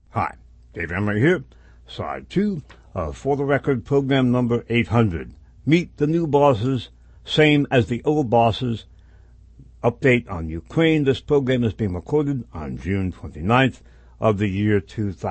Hi, Dave Emery here, side 2 of For the Record program number 800. Meet the new bosses, same as the old bosses. Update on Ukraine. This program is being recorded on June 29th of the year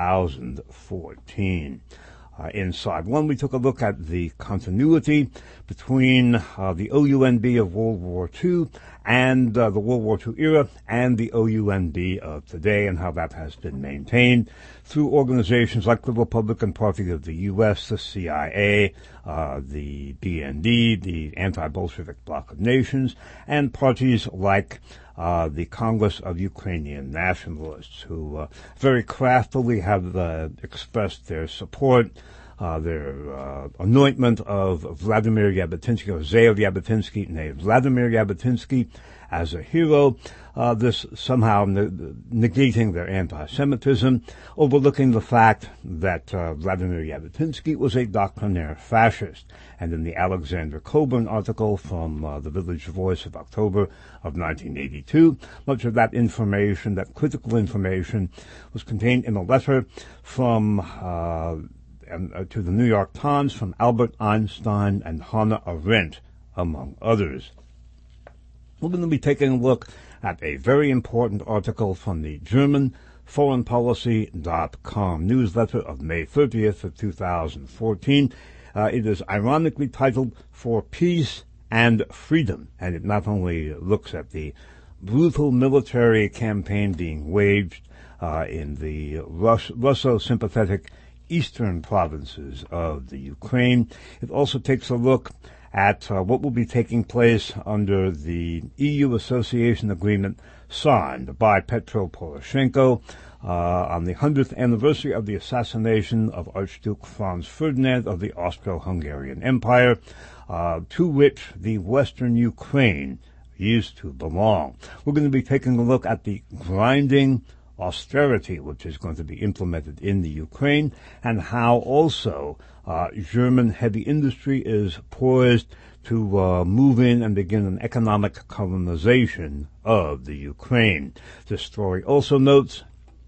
2014. In side 1, we took a look at the continuity between the OUNB of World War II and the World War II era and the OUNB of today, and how that has been maintained through organizations like the Republican Party of the U.S., the CIA, the BND, the Anti-Bolshevik Bloc of Nations, and parties like the Congress of Ukrainian Nationalists, who very craftily have expressed their support, their anointment of Vladimir Jabotinsky, or Zeev Jabotinsky, named Vladimir Jabotinsky, as a hero. This somehow negating their anti-Semitism, overlooking the fact that Vladimir Jabotinsky was a doctrinaire fascist. And in the Alexander Coburn article from the Village Voice of October of 1982, much of that information, that critical information, was contained in a letter from to the New York Times from Albert Einstein and Hannah Arendt, among others. We're going to be taking a look at a very important article from the German foreignpolicy.com newsletter of May 30th of 2014. It is ironically titled For Peace and Freedom, and it not only looks at the brutal military campaign being waged in the Russo-sympathetic eastern provinces of the Ukraine. It also takes a look at what will be taking place under the EU association agreement signed by Petro Poroshenko on the 100th anniversary of the assassination of Archduke Franz Ferdinand of the Austro-Hungarian Empire, to which the Western Ukraine used to belong. We're going to be taking a look at the grinding austerity which is going to be implemented in the Ukraine, and how also German heavy industry is poised to move in and begin an economic colonization of the Ukraine. This story also notes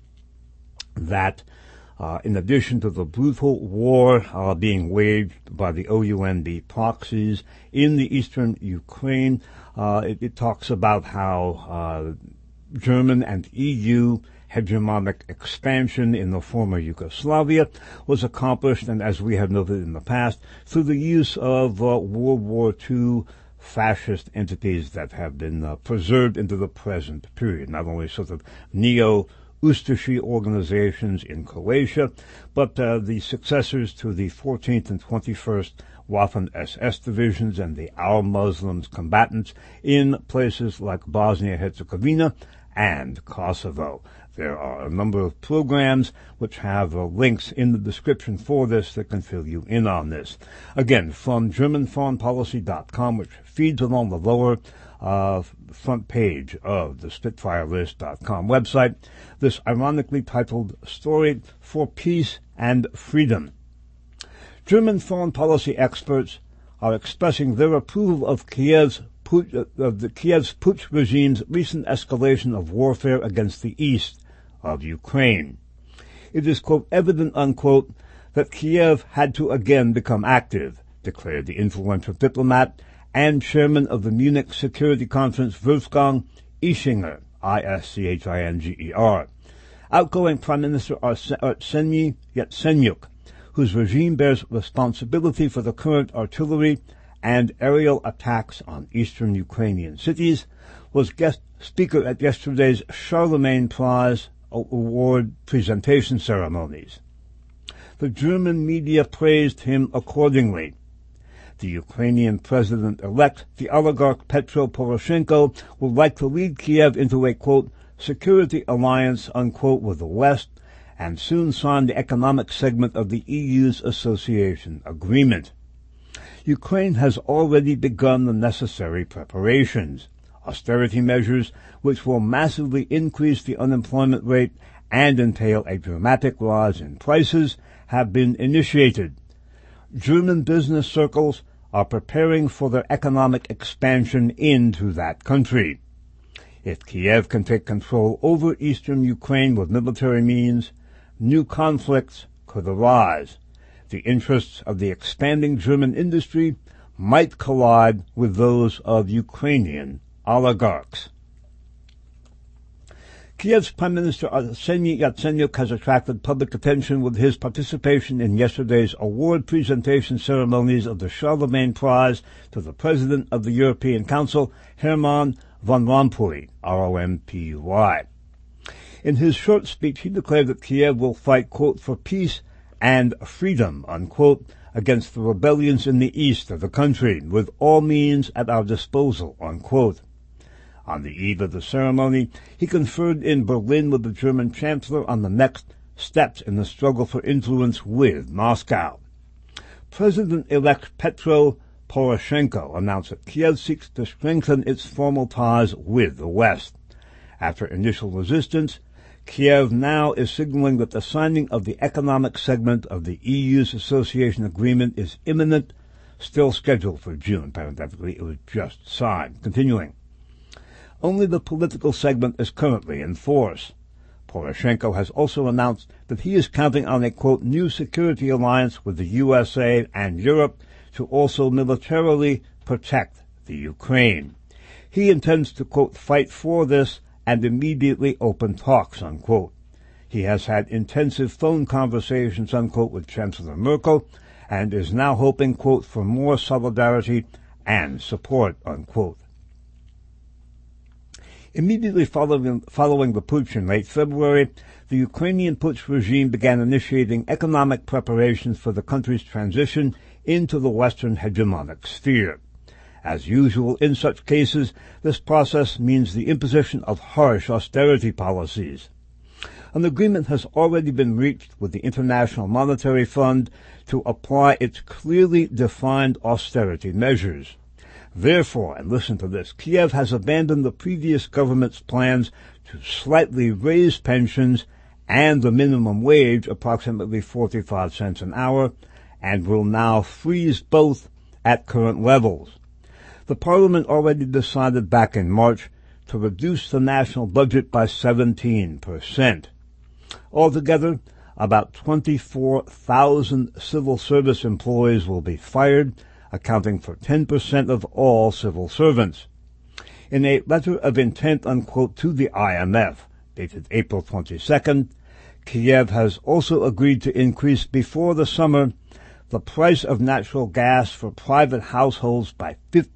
that in addition to the brutal war being waged by the OUNB proxies in the eastern Ukraine, it talks about how German and EU hegemonic expansion in the former Yugoslavia was accomplished, and as we have noted in the past, through the use of World War II fascist entities that have been preserved into the present period, not only sort of neo-Ustashy organizations in Croatia, but the successors to the 14th and 21st Waffen-SS divisions and the Al-Muslims combatants in places like Bosnia-Herzegovina and Kosovo. There are a number of programs which have links in the description for this that can fill you in on this. Again, from GermanForeignPolicy.com, which feeds along the lower front page of the SpitfireList.com website, this ironically titled story, For Peace and Freedom. German foreign policy experts are expressing their approval of Kiev's Putsch regime's recent escalation of warfare against the east of Ukraine. It is, quote, evident, unquote, that Kiev had to again become active, declared the influential diplomat and chairman of the Munich Security Conference, Wolfgang Ischinger, Ischinger. Outgoing Prime Minister Arseniy Yatsenyuk, whose regime bears responsibility for the current artillery and aerial attacks on eastern Ukrainian cities, was guest speaker at yesterday's Charlemagne Prize award presentation ceremonies. The German media praised him accordingly. The Ukrainian president-elect, the oligarch Petro Poroshenko, would like to lead Kiev into a, quote, security alliance, unquote, with the West, and soon sign the economic segment of the EU's association agreement. Ukraine has already begun the necessary preparations. Austerity measures, which will massively increase the unemployment rate and entail a dramatic rise in prices, have been initiated. German business circles are preparing for their economic expansion into that country. If Kiev can take control over eastern Ukraine with military means, new conflicts could arise. The interests of the expanding German industry might collide with those of Ukrainian oligarchs. Kiev's Prime Minister Arseniy Yatsenyuk has attracted public attention with his participation in yesterday's award presentation ceremonies of the Charlemagne Prize to the President of the European Council, Herman Van Rompuy, R-O-M-P-U-Y. In his short speech, he declared that Kiev will fight, quote, for peace and freedom, unquote, against the rebellions in the east of the country, with all means at our disposal, unquote. On the eve of the ceremony, he conferred in Berlin with the German Chancellor on the next steps in the struggle for influence with Moscow. President-elect Petro Poroshenko announced that Kiev seeks to strengthen its formal ties with the West. After initial resistance, Kiev now is signaling that the signing of the economic segment of the EU's association agreement is imminent, still scheduled for June. Parenthetically, it was just signed. Continuing. Only the political segment is currently in force. Poroshenko has also announced that he is counting on a, quote, new security alliance with the USA and Europe to also militarily protect the Ukraine. He intends to, quote, fight for this and immediately open talks, unquote. He has had intensive phone conversations, unquote, with Chancellor Merkel and is now hoping, quote, for more solidarity and support, unquote. Immediately following the putsch in late February, the Ukrainian putsch regime began initiating economic preparations for the country's transition into the Western hegemonic sphere. As usual in such cases, this process means the imposition of harsh austerity policies. An agreement has already been reached with the International Monetary Fund to apply its clearly defined austerity measures. Therefore, and listen to this, Kiev has abandoned the previous government's plans to slightly raise pensions and the minimum wage, approximately 45 cents an hour, and will now freeze both at current levels. The parliament already decided back in March to reduce the national budget by 17%. Altogether, about 24,000 civil service employees will be fired, accounting for 10% of all civil servants. In a letter of intent, unquote, to the IMF, dated April 22nd, Kiev has also agreed to increase before the summer the price of natural gas for private households by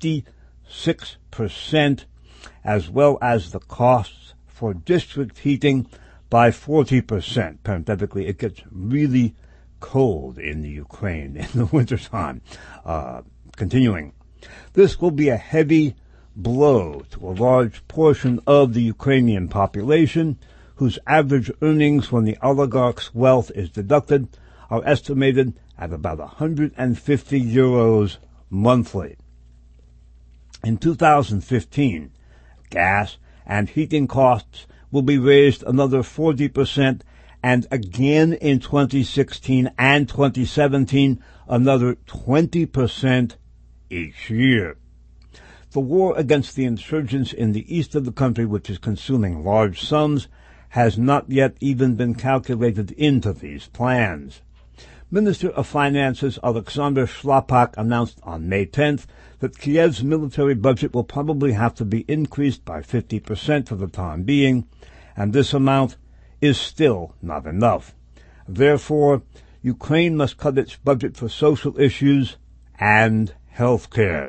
56%, as well as the costs for district heating by 40%. Parenthetically, it gets really cold in the Ukraine in the wintertime. Continuing. This will be a heavy blow to a large portion of the Ukrainian population, whose average earnings when the oligarch's wealth is deducted are estimated at about 150 euros monthly. In 2015, gas and heating costs will be raised another 40%, and again in 2016 and 2017, another 20% each year. The war against the insurgents in the east of the country, which is consuming large sums, has not yet even been calculated into these plans. Minister of Finances Alexander Shlapak announced on May 10th that Kiev's military budget will probably have to be increased by 50% for the time being, and this amount is still not enough. Therefore, Ukraine must cut its budget for social issues and health care.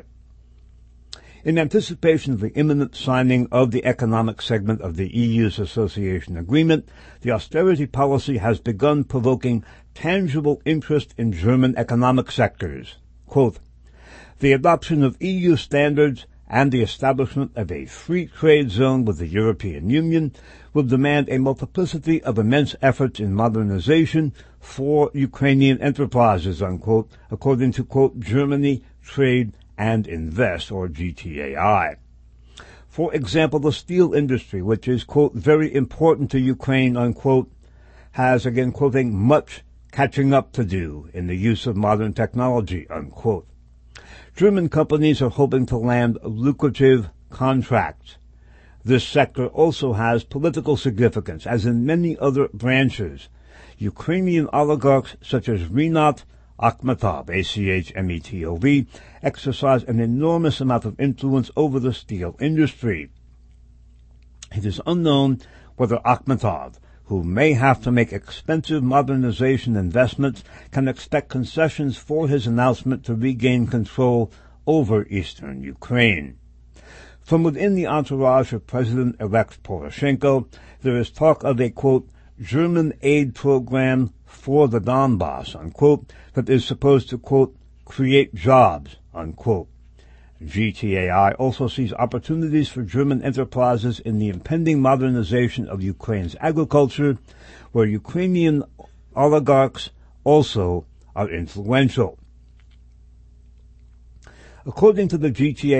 In anticipation of the imminent signing of the economic segment of the EU's association agreement, the austerity policy has begun provoking tangible interest in German economic sectors. Quote, the adoption of EU standards and the establishment of a free trade zone with the European Union will demand a multiplicity of immense efforts in modernization for Ukrainian enterprises, unquote, according to, quote, Germany Trade and Invest, or GTAI. For example, the steel industry, which is, quote, very important to Ukraine, unquote, has, again quoting, much catching up to do in the use of modern technology, unquote. German companies are hoping to land lucrative contracts. This sector also has political significance, as in many other branches. Ukrainian oligarchs such as Rinat Akhmetov, Achmetov, exercise an enormous amount of influence over the steel industry. It is unknown whether Akhmetov, who may have to make expensive modernization investments, can expect concessions for his announcement to regain control over eastern Ukraine. From within the entourage of President-elect Poroshenko, there is talk of a, quote, German aid program for the Donbass, unquote, that is supposed to, quote, create jobs, unquote. GTAI also sees opportunities for German enterprises in the impending modernization of Ukraine's agriculture, where Ukrainian oligarchs also are influential. According to the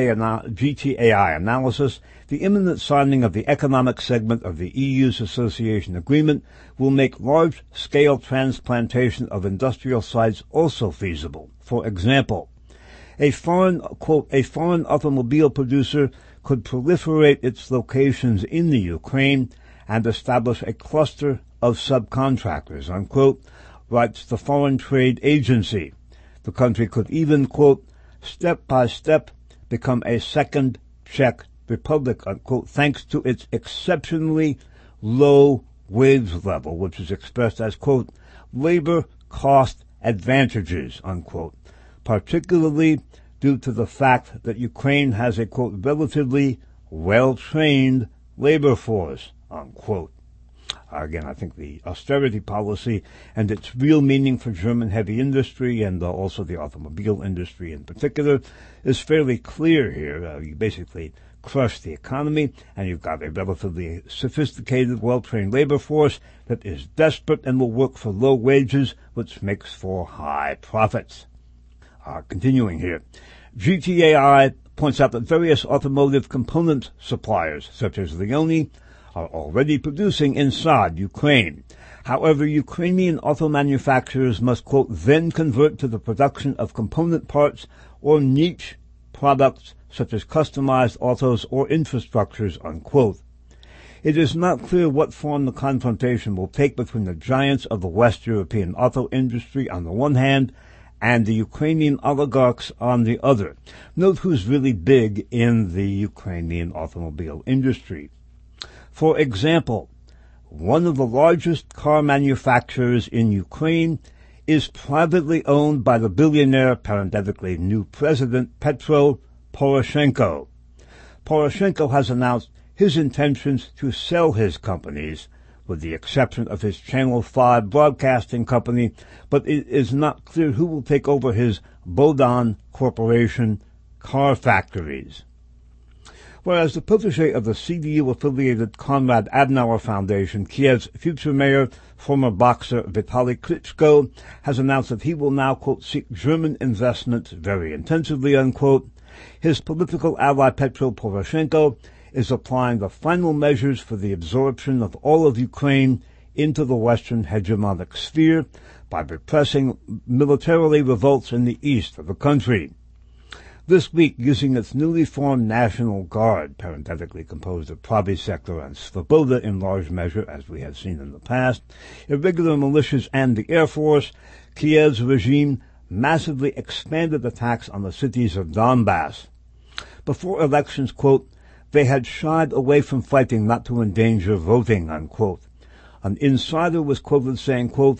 GTAI analysis, the imminent signing of the economic segment of the EU's association agreement will make large-scale transplantation of industrial sites also feasible. For example, a foreign automobile producer could proliferate its locations in the Ukraine and establish a cluster of subcontractors, unquote, writes the Foreign Trade Agency. The country could even, quote, step by step become a second Czech Republic, unquote, thanks to its exceptionally low wage level, which is expressed as, quote, labor cost advantages, unquote, particularly due to the fact that Ukraine has a, quote, relatively well-trained labor force, unquote. Again, I think the austerity policy and its real meaning for German heavy industry and also the automobile industry in particular is fairly clear here. You basically crush the economy, and you've got a relatively sophisticated, well-trained labor force that is desperate and will work for low wages, which makes for high profits. Continuing here, GTAI points out that various automotive component suppliers, such as Leoni, are already producing inside Ukraine. However, Ukrainian auto manufacturers must, quote, then convert to the production of component parts or niche products such as customized autos or infrastructures, unquote. It is not clear what form the confrontation will take between the giants of the West European auto industry on the one hand and the Ukrainian oligarchs on the other. Note who's really big in the Ukrainian automobile industry. For example, one of the largest car manufacturers in Ukraine is privately owned by the billionaire, parenthetically, new president Petro Poroshenko. Poroshenko has announced his intentions to sell his companies, with the exception of his Channel 5 broadcasting company, but it is not clear who will take over his Bodan Corporation car factories. Whereas the protege of the CDU-affiliated Konrad Adenauer Foundation, Kiev's future mayor, former boxer Vitaly Klitschko, has announced that he will now, quote, seek German investments very intensively, unquote. His political ally Petro Poroshenko is applying the final measures for the absorption of all of Ukraine into the Western hegemonic sphere by repressing militarily revolts in the east of the country. This week, using its newly formed National Guard, parenthetically composed of Pravy Sector and Svoboda in large measure, as we had seen in the past, irregular militias and the Air Force, Kiev's regime massively expanded attacks on the cities of Donbass. Before elections, quote, they had shied away from fighting not to endanger voting, unquote. An insider was quoted saying, quote,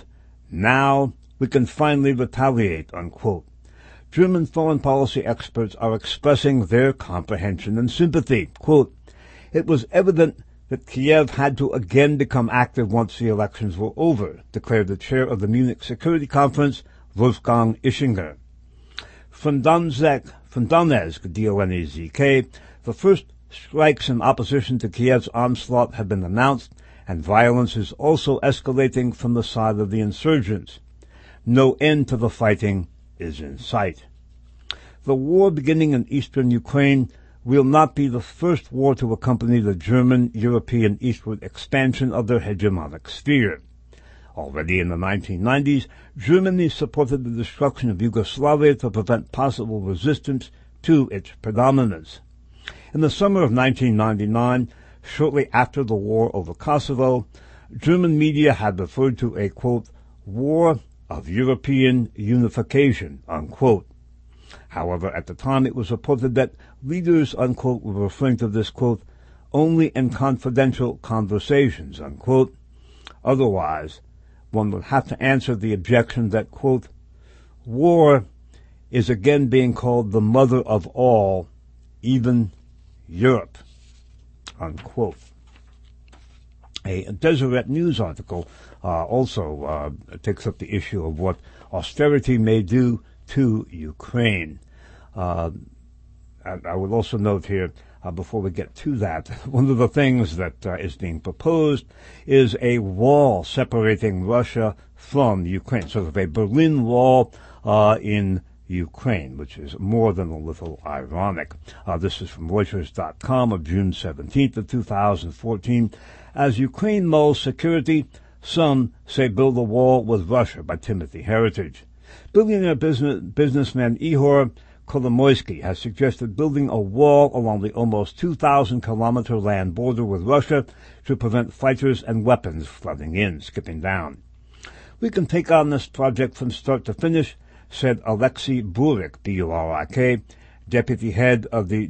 now we can finally retaliate, unquote. German foreign policy experts are expressing their comprehension and sympathy. Quote, it was evident that Kiev had to again become active once the elections were over, declared the chair of the Munich Security Conference, Wolfgang Ischinger. From Donetsk, D-O-N-E-Z-K, the first strikes in opposition to Kiev's onslaught have been announced, and violence is also escalating from the side of the insurgents. No end to the fighting is in sight. The war beginning in eastern Ukraine will not be the first war to accompany the German European eastward expansion of their hegemonic sphere. Already in the 1990s, Germany supported the destruction of Yugoslavia to prevent possible resistance to its predominance. In the summer of 1999, shortly after the war over Kosovo, German media had referred to a, quote, war of European unification, unquote. However, at the time it was reported that leaders, unquote, were referring to this, quote, only in confidential conversations, unquote. Otherwise, one would have to answer the objection that, quote, war is again being called the mother of all, even Europe, unquote. A Deseret News article also takes up the issue of what austerity may do to Ukraine. I would also note here, before we get to that, one of the things that is being proposed is a wall separating Russia from Ukraine, sort of a Berlin Wall in Ukraine, which is more than a little ironic. This is from Reuters.com of June 17th of 2014. As Ukraine mulls security, some say build a wall with Russia, by Timothy Heritage. Billionaire businessman Ihor Kolomoisky has suggested building a wall along the almost 2,000-kilometer land border with Russia to prevent fighters and weapons flooding in, skipping down. We can take on this project from start to finish, said Alexei Burik, B-U-R-I-K, deputy head of the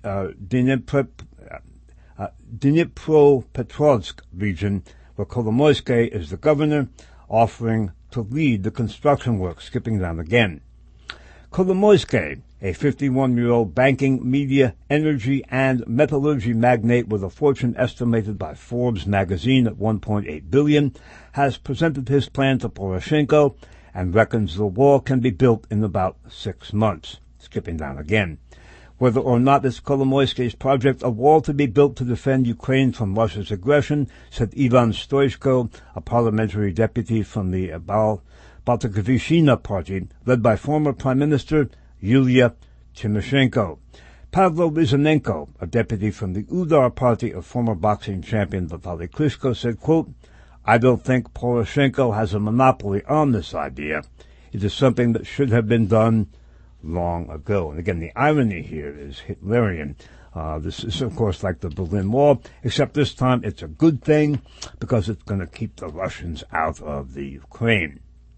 Dnipropetrovsk region, where Kolomoisky is the governor, offering to lead the construction work, skipping down again. Kolomoisky, a 51-year-old banking, media, energy, and metallurgy magnate with a fortune estimated by Forbes magazine at $1.8 billion, has presented his plan to Poroshenko and reckons the wall can be built in about 6 months. Skipping down again. Whether or not it's Kolomoisky's project, a wall to be built to defend Ukraine from Russia's aggression, said Ivan Stoichko, a parliamentary deputy from the Baltykivshchina party, led by former Prime Minister Yulia Tymoshenko. Pavlo Lizanenko, a deputy from the Udar party of former boxing champion Vitaly Klitschko, said, quote, I don't think Poroshenko has a monopoly on this idea. It is something that should have been done long ago. And again, the irony here is Hitlerian. This is, of course, like the Berlin Wall, except this time it's a good thing because it's going to keep the Russians out of the Ukraine.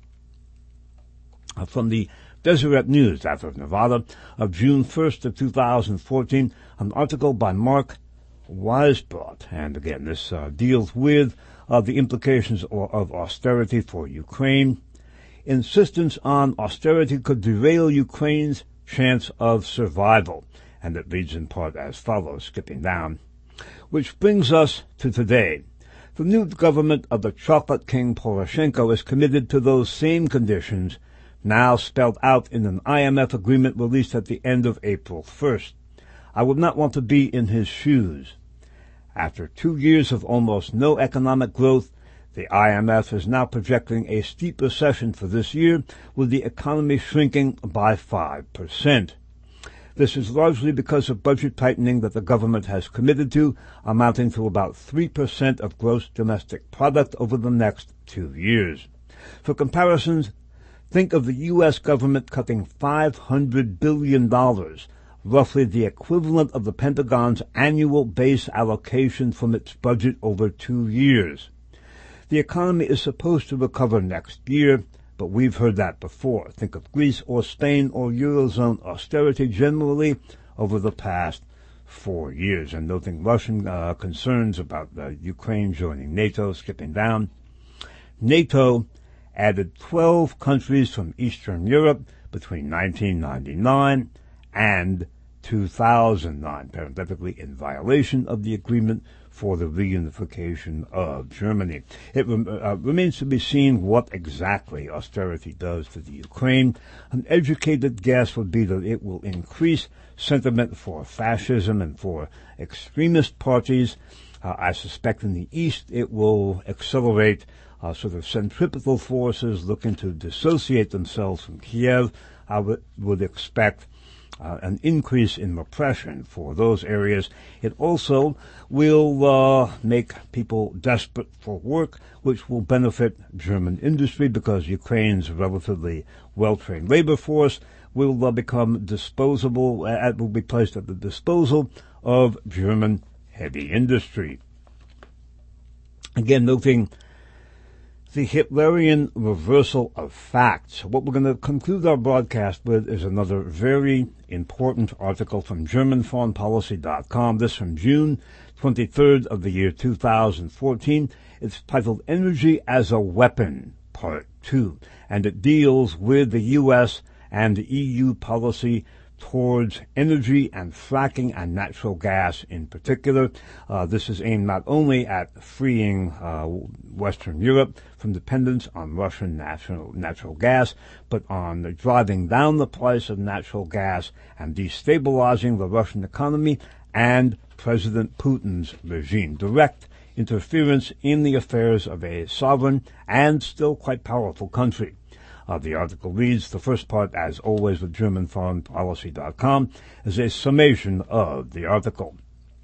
From the Deseret News, out of Nevada, of June 1st of 2014, an article by Mark Weisbrot. And again, this deals with the implications of austerity for Ukraine. Insistence on austerity could derail Ukraine's chance of survival. And it reads in part as follows, skipping down. Which brings us to today. The new government of the Chocolate King Poroshenko is committed to those same conditions now spelled out in an IMF agreement released at the end of April 1st. I would not want to be in his shoes. After 2 years of almost no economic growth, the IMF is now projecting a steep recession for this year, with the economy shrinking by 5%. This is largely because of budget tightening that the government has committed to, amounting to about 3% of gross domestic product over the next 2 years. For comparisons, think of the U.S. government cutting $500 billion, roughly the equivalent of the Pentagon's annual base allocation from its budget over 2 years. The economy is supposed to recover next year, but we've heard that before. Think of Greece or Spain or Eurozone austerity generally over the past 4 years. And noting Russian concerns about Ukraine joining NATO, skipping down. NATO added 12 countries from Eastern Europe between 1999 and 2009, parenthetically in violation of the agreement for the reunification of Germany. It remains to be seen what exactly austerity does to the Ukraine. An educated guess would be that it will increase sentiment for fascism and for extremist parties. I suspect in the East it will accelerate sort of centripetal forces looking to dissociate themselves from Kiev. I would expect an increase in repression for those areas. It also will make people desperate for work, which will benefit German industry because Ukraine's relatively well-trained labor force will become disposable, will be placed at the disposal of German heavy industry. Again, noting the Hitlerian reversal of facts. What we're going to conclude our broadcast with is another very important article from GermanForeignPolicy.com. This from June 23rd of the year 2014. It's titled Energy as a Weapon, Part 2, and it deals with the U.S. and EU policy towards energy and fracking and natural gas in particular. This is aimed not only at freeing Western Europe from dependence on Russian natural gas, but on driving down the price of natural gas and destabilizing the Russian economy and President Putin's regime. Direct interference in the affairs of a sovereign and still quite powerful country. The article reads, the first part, as always with GermanForeignPolicy.com, is a summation of the article.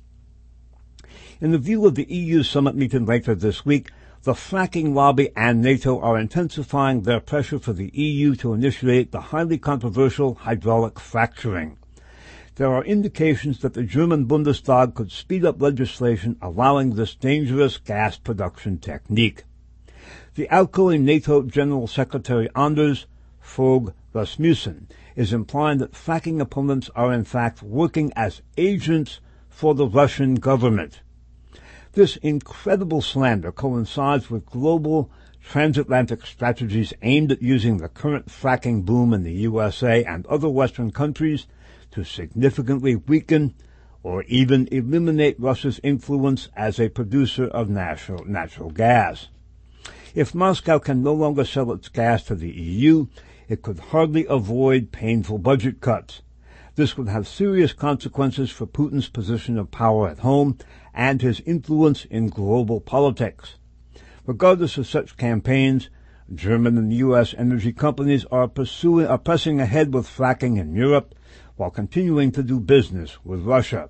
In the view of the EU summit meeting later this week, the fracking lobby and NATO are intensifying their pressure for the EU to initiate the highly controversial hydraulic fracturing. There are indications that the German Bundestag could speed up legislation allowing this dangerous gas production technique. The outgoing NATO General Secretary Anders Fogh Rasmussen is implying that fracking opponents are in fact working as agents for the Russian government. This incredible slander coincides with global transatlantic strategies aimed at using the current fracking boom in the USA and other Western countries to significantly weaken or even eliminate Russia's influence as a producer of natural gas. If Moscow can no longer sell its gas to the EU, it could hardly avoid painful budget cuts. This would have serious consequences for Putin's position of power at home and his influence in global politics. Regardless of such campaigns, German and U.S. energy companies are pressing ahead with fracking in Europe while continuing to do business with Russia.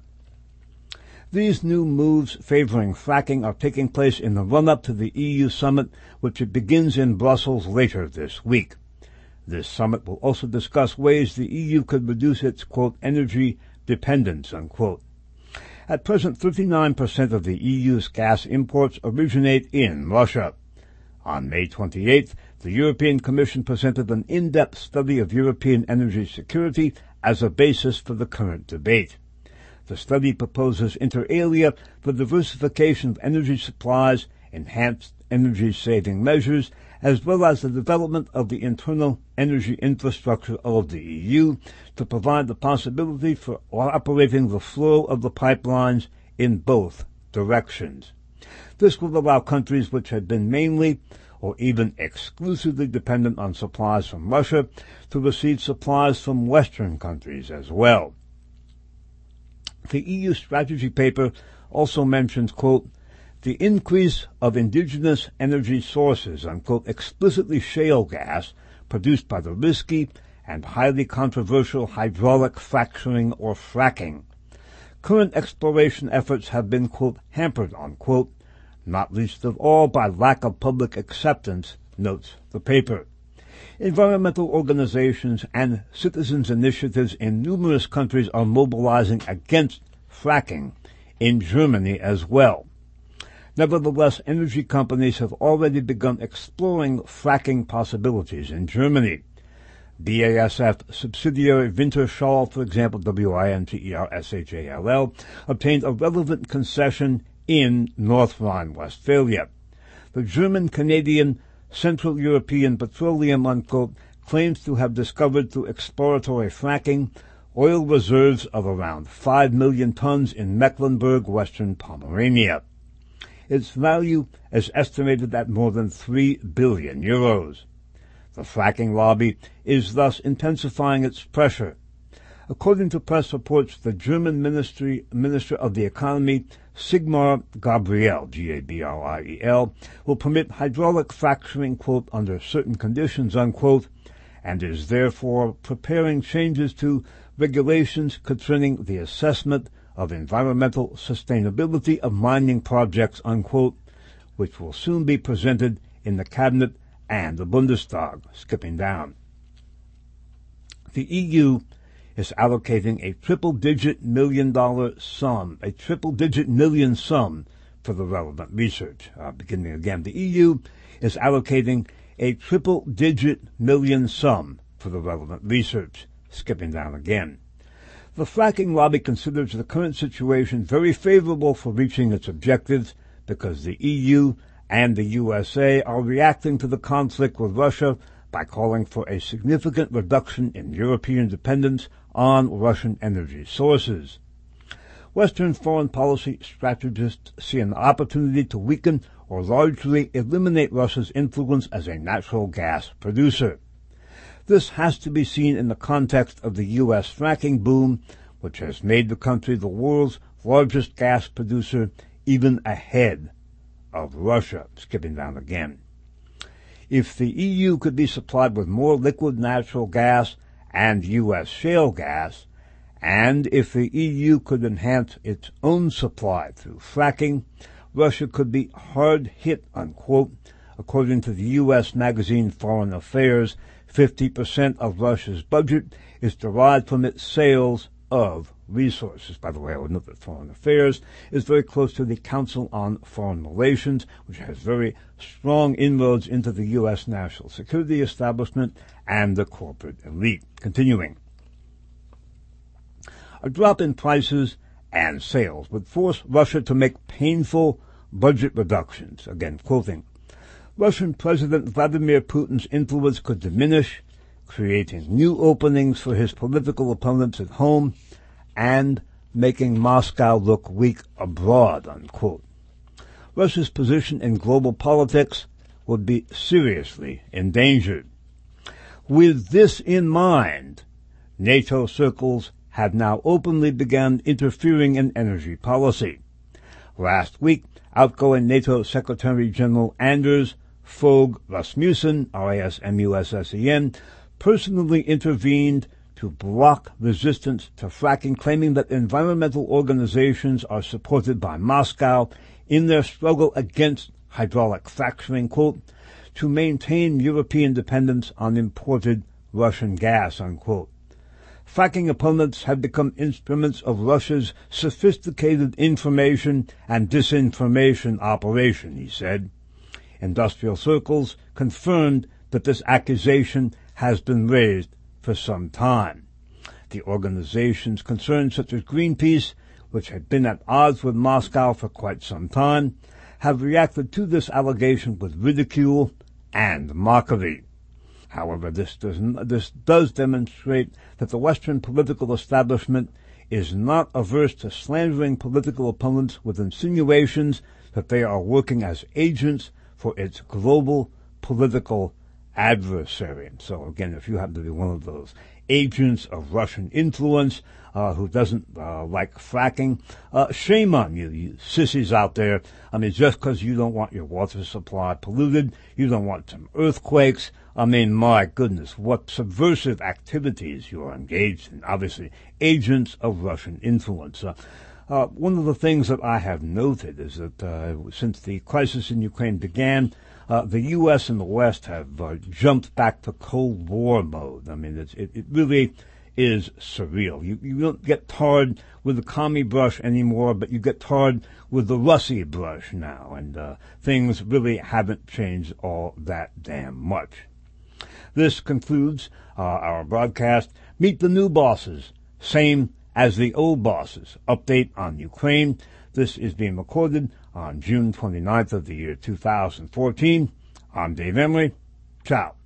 These new moves favoring fracking are taking place in the run-up to the EU summit, which begins in Brussels later this week. This summit will also discuss ways the EU could reduce its, quote, energy dependence, unquote. At present, 39% of the EU's gas imports originate in Russia. On May 28th, the European Commission presented an in-depth study of European energy security as a basis for the current debate. The study proposes inter alia the diversification of energy supplies, enhanced energy-saving measures, as well as the development of the internal energy infrastructure of the EU to provide the possibility for operating the flow of the pipelines in both directions. This will allow countries which had been mainly or even exclusively dependent on supplies from Russia to receive supplies from Western countries as well. The EU strategy paper also mentions, quote, the increase of indigenous energy sources, unquote, explicitly shale gas produced by the risky and highly controversial hydraulic fracturing or fracking. Current exploration efforts have been, quote, hampered, unquote, not least of all by lack of public acceptance, notes the paper. Environmental organizations and citizens' initiatives in numerous countries are mobilizing against fracking, in Germany as well. Nevertheless, energy companies have already begun exploring fracking possibilities in Germany. BASF subsidiary Wintershall, for example, Wintershall, obtained a relevant concession in North Rhine-Westphalia. The German-Canadian Central European Petroleum, unquote, claims to have discovered through exploratory fracking oil reserves of around 5 million tons in Mecklenburg, Western Pomerania. Its value is estimated at more than 3 billion euros. The fracking lobby is thus intensifying its pressure. According to press reports, the German Minister of the Economy, Sigmar Gabriel, Gabriel, will permit hydraulic fracturing, quote, under certain conditions, unquote, and is therefore preparing changes to regulations concerning the assessment of environmental sustainability of mining projects, unquote, which will soon be presented in the Cabinet and the Bundestag. Skipping down. The EU is allocating a triple-digit million sum for the relevant research. Beginning again, the EU is allocating a triple-digit million sum for the relevant research. Skipping down again. The fracking lobby considers the current situation very favorable for reaching its objectives because the EU and the USA are reacting to the conflict with Russia by calling for a significant reduction in European dependence on Russian energy sources. Western foreign policy strategists see an opportunity to weaken or largely eliminate Russia's influence as a natural gas producer. This has to be seen in the context of the U.S. fracking boom, which has made the country the world's largest gas producer, even ahead of Russia. Skipping down again. If the EU could be supplied with more liquid natural gas and U.S. shale gas, and if the EU could enhance its own supply through fracking, Russia could be hard hit, unquote. According to the U.S. magazine Foreign Affairs, 50% of Russia's budget is derived from its sales of resources. By the way, I would note that Foreign Affairs is very close to the Council on Foreign Relations, which has very strong inroads into the U.S. national security establishment and the corporate elite. Continuing. A drop in prices and sales would force Russia to make painful budget reductions. Again, quoting. Russian President Vladimir Putin's influence could diminish, creating new openings for his political opponents at home and making Moscow look weak abroad, unquote. Russia's position in global politics would be seriously endangered. With this in mind, NATO circles have now openly begun interfering in energy policy. Last week, outgoing NATO Secretary General Anders Fogh Rasmussen, R-A-S-M-U-S-S-E-N, personally intervened to block resistance to fracking, claiming that environmental organizations are supported by Moscow in their struggle against hydraulic fracturing, quote, to maintain European dependence on imported Russian gas, unquote. Fracking opponents have become instruments of Russia's sophisticated information and disinformation operation, he said. Industrial circles confirmed that this accusation has been raised for some time. The organizations concerned, such as Greenpeace, which had been at odds with Moscow for quite some time, have reacted to this allegation with ridicule and mockery. However, this does demonstrate that the Western political establishment is not averse to slandering political opponents with insinuations that they are working as agents for its global political adversary. And so, again, if you happen to be one of those agents of Russian influence who doesn't like fracking, shame on you, you sissies out there. I mean, just because you don't want your water supply polluted, you don't want some earthquakes. I mean, my goodness, what subversive activities you are engaged in. Obviously, agents of Russian influence. One of the things that I have noted is that since the crisis in Ukraine began, the U.S. and the West have jumped back to Cold War mode. I mean, it really is surreal. You don't get tarred with the commie brush anymore, but you get tarred with the Russie brush now, and things really haven't changed all that damn much. This concludes our broadcast. Meet the new bosses, same as the old bosses. Update on Ukraine. This is being recorded on June 29th of the year 2014. I'm Dave Emery. Ciao.